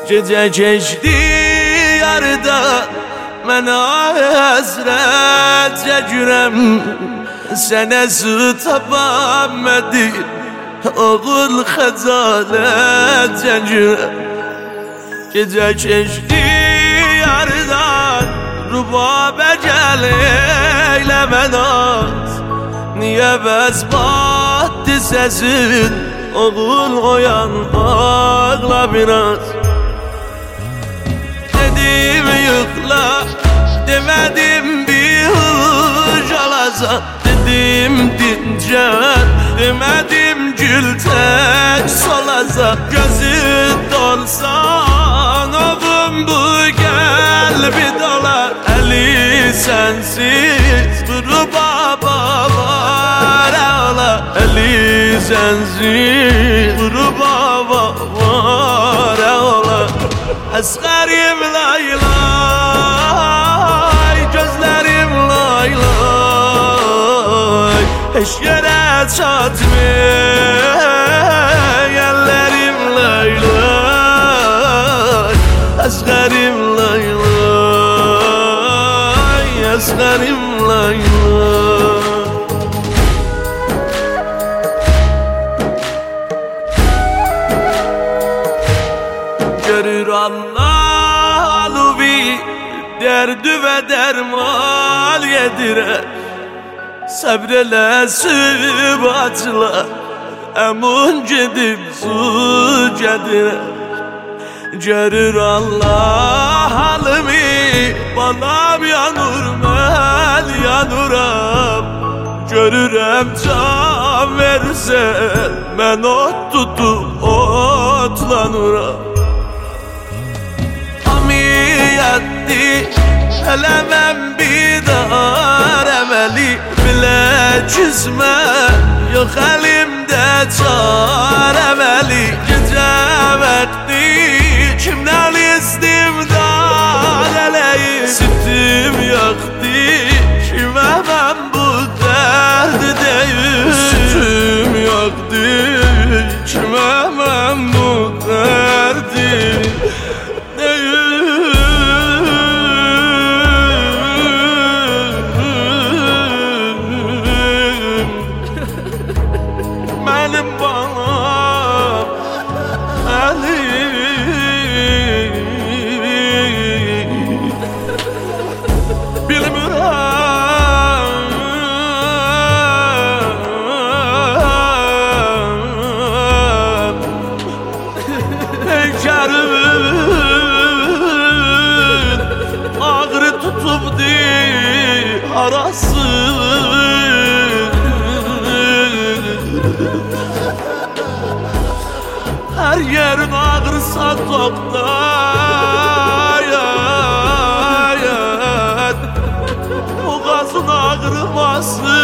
Gece geçti yarıda Mənə həsrət çəkirəm Sənə tapam mədir Oğul xəcalət çəkirəm Gecə keçdi yarıdan Rubabə gəl eyləmə naz Niyə bəz batdı səsin Oğul oyan ağla biraz Dedim yıkla Demedim bir hıç alasan Dedim dincel Demedim gül tek solasan Gözün dolsan Oğlum bu kalbi dolar Eli sensiz Durup baba var ağla Eli sensiz Durup baba var ağla Əsqərim laylay Gözlərim laylay Heç yerə çatmır Əllərim laylay Əsqərim laylay Əsqərim laylay Görür Allah alubi Derdi ve dermal yedirer Səbrələsib acılar Əmun gedib su gədirər Görür Allah halimi Balam yanur mən yanuram Görürəm can versən Mən ot tutup otlanuram Amiyatdi Eləməm bidar əməli Bilə küsmə Yox əlimdə çar əməli Gecə vəqti Kimdən istimdad eləyim Sütüm yoxdi Kimə mən bu dərdi deyim Sütüm yoxdi Kimə mən bu dərdi Mənim balam Əli Bilmirəm Heykərimin Ağrı tutubdi arası Her yerin ağrısa doktor Boğazın ağrımasın